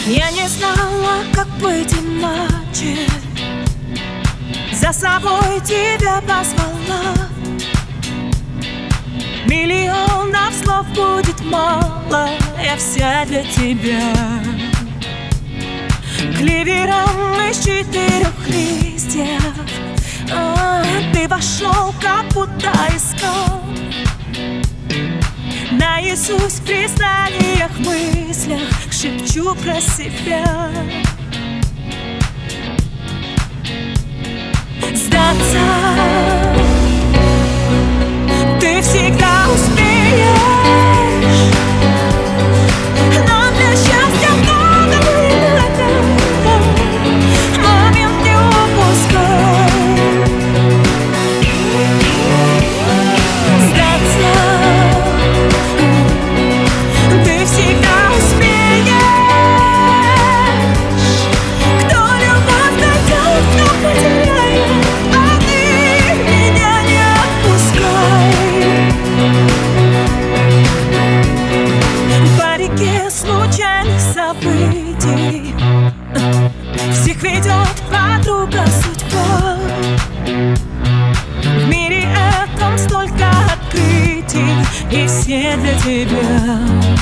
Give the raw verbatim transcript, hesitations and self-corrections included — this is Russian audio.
Я не знала, как быть иначе, за собой тебя позвала. Миллионов слов будет мало, я вся для тебя. Клевером из четырех листьев а, ты вошел, как будто искал. Наизусть в признаниях, мыслях шепчу про себя. Сдаться ты всегда успеешь, но для счастья много надо. Момент не упускай. Сдаться ты всегда успеешь. Кто любовь найдет, кто потеряет, а ты меня не отпускай. По реке случайных событий всех ведет подруга судьба. В мире этом столько открытий, и все для тебя.